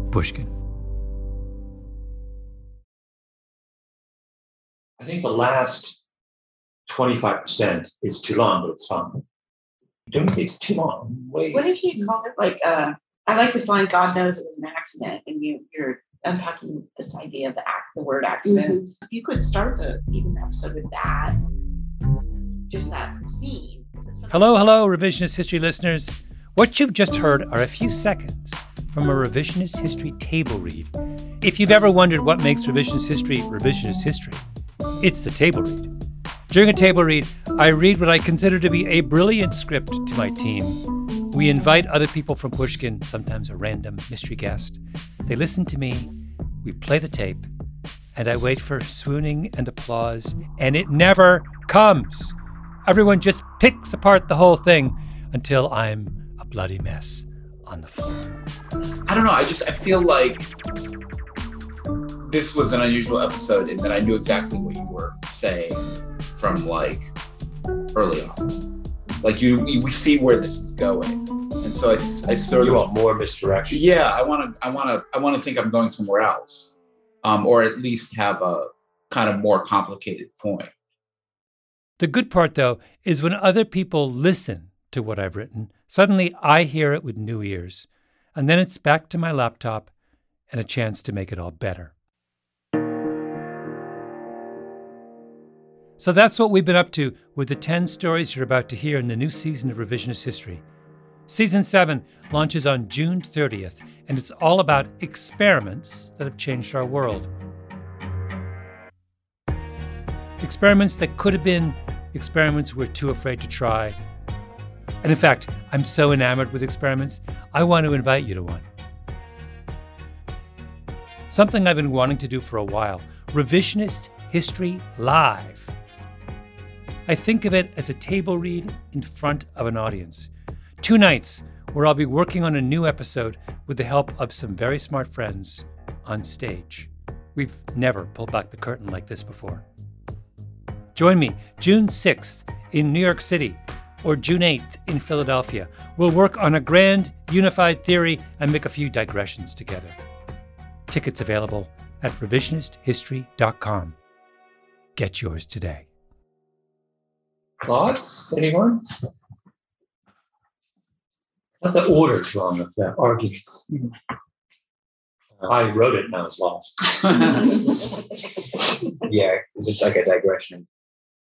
Pushkin. I think the last 25% is too long, but it's fun. Don't think it's too long. Wait. What if you call it I like this line, God knows it was an accident, and you're unpacking this idea of the word accident. Mm-hmm. If you could start the episode with that, just that scene. Hello, revisionist history listeners. What you've just heard are a few seconds from a revisionist history table read. If you've ever wondered what makes revisionist history, it's the table read. During a table read, I read what I consider to be a brilliant script to my team. We invite other people from Pushkin, sometimes a random mystery guest. They listen to me, we play the tape, and I wait for swooning and applause, and it never comes. Everyone just picks apart the whole thing until I'm a bloody mess on the floor. I don't know, I feel like this was an unusual episode in that I knew exactly what you were saying from early on. We see where this is going, and so I sort you of want more misdirection. Yeah, I want to think I'm going somewhere else, or at least have a kind of more complicated point. The good part, though, is when other people listen to what I've written, suddenly I hear it with new ears, and then it's back to my laptop and a chance to make it all better. So that's what we've been up to with the 10 stories you're about to hear in the new season of Revisionist History. Season 7 launches on June 30th, and it's all about experiments that have changed our world. Experiments that could have been experiments we're too afraid to try. And in fact, I'm so enamored with experiments, I want to invite you to one. Something I've been wanting to do for a while, Revisionist History Live. I think of it as a table read in front of an audience. 2 nights where I'll be working on a new episode with the help of some very smart friends on stage. We've never pulled back the curtain like this before. Join me June 6th in New York City or June 8th in Philadelphia. We'll work on a grand, unified theory and make a few digressions together. Tickets available at revisionisthistory.com. Get yours today. Thoughts, anyone? Not the order's wrong of the arguments. I wrote it and I was lost. Yeah, it's like a digression.